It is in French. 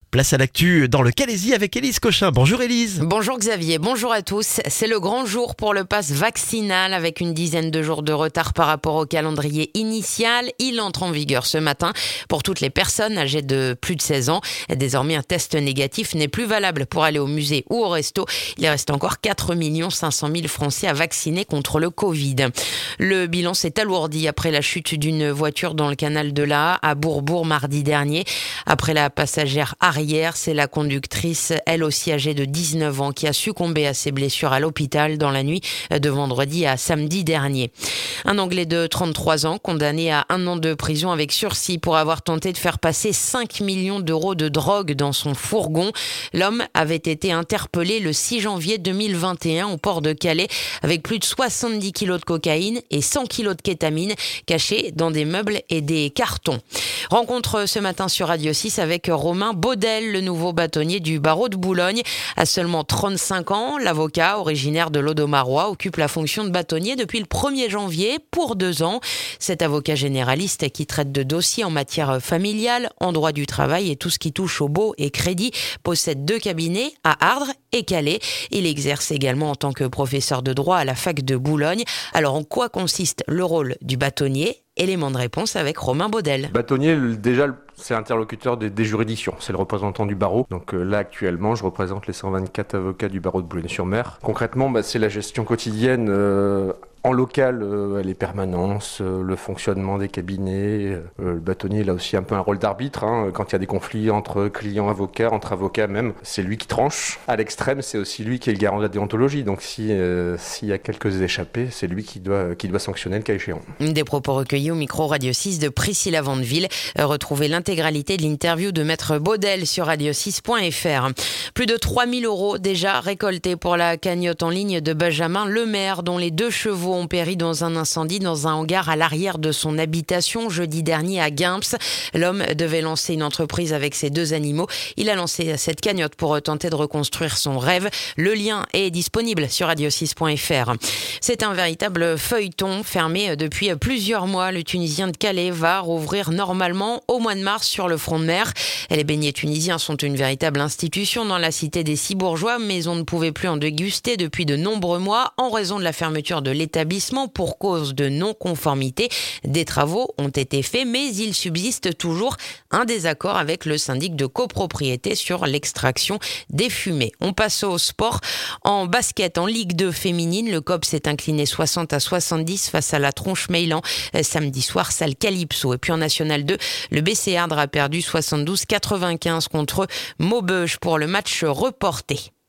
Place à l'actu dans le Calaisis avec Élise Cochin. Bonjour Élise. Bonjour Xavier, bonjour à tous. C'est le grand jour pour le pass vaccinal avec une dizaine de jours de retard par rapport au calendrier initial. Il entre en vigueur ce matin pour toutes les personnes âgées de plus de 16 ans. Désormais, un test négatif n'est plus valable pour aller au musée ou au resto. Il reste encore 4 500 000 Français à vacciner contre le Covid. Le bilan s'est alourdi après la chute d'une voiture dans le canal de l'Aa à Bourbourg mardi dernier. Après la passagère arrière, c'est la conductrice, elle aussi âgée de 19 ans, qui a succombé à ses blessures à l'hôpital dans la nuit de vendredi à samedi dernier. Un Anglais de 33 ans, condamné à 1 an de prison avec sursis pour avoir tenté de faire passer 5 millions d'euros de drogue dans son fourgon. L'homme avait été interpellé le 6 janvier 2021 au port de Calais avec plus de 70 kilos de cocaïne et 100 kilos de kétamine cachés dans des meubles et des cartons. Rencontre ce matin sur Radio 6 avec Romain Baudel, le nouveau bâtonnier du barreau de Boulogne. À seulement 35 ans, l'avocat originaire de l'Audomarois occupe la fonction de bâtonnier depuis le 1er janvier pour 2 ans. Cet avocat généraliste qui traite de dossiers en matière familiale, en droit du travail et tout ce qui touche au baux et crédit possède 2 cabinets à Ardres et Calais. Il exerce également en tant que professeur de droit à la fac de Boulogne. Alors en quoi consiste le rôle du bâtonnier ? Élément de réponse avec Romain Baudel. Bâtonnier, déjà, c'est l'interlocuteur des juridictions, c'est le représentant du barreau. Donc là, actuellement, je représente les 124 avocats du barreau de Boulogne-sur-Mer. Concrètement, c'est la gestion quotidienne en local, les permanences, le fonctionnement des cabinets. Le bâtonnier, il a aussi un peu un rôle d'arbitre. Quand il y a des conflits entre clients avocats, entre avocats même, c'est lui qui tranche. À l'extrême, c'est aussi lui qui est le garant de la déontologie. Donc s'il y a quelques échappées, c'est lui qui doit sanctionner le cas échéant. Des propos recueillis au micro Radio 6 de Priscilla Vandeville. Retrouvez l'intégralité de l'interview de Maître Baudel sur radio6.fr. Plus de 3 000 euros déjà récoltés pour la cagnotte en ligne de Benjamin Lemaire, dont les 2 chevaux ont péri dans un incendie dans un hangar à l'arrière de son habitation jeudi dernier à Guimps. L'homme devait lancer une entreprise avec ses 2 animaux. Il a lancé cette cagnotte pour tenter de reconstruire son rêve. Le lien est disponible sur radio6.fr. C'est un véritable feuilleton fermé depuis plusieurs mois. Le Tunisien de Calais va rouvrir normalement au mois de mars sur le front de mer. Les beignets tunisiens sont une véritable institution dans la cité des Cibourgeois, mais on ne pouvait plus en déguster depuis de nombreux mois en raison de la fermeture de l'établissement pour cause de non-conformité. Des travaux ont été faits, mais il subsiste toujours un désaccord avec le syndic de copropriété sur l'extraction des fumées. On passe au sport. En basket, en Ligue 2 féminine, le COP s'est incliné 60-70 face à la Tronche-Meylan. Samedi soir, salle Calypso. Et puis en National 2, le BC Ardres a perdu 72-95 contre Maubeuge pour le match reporté.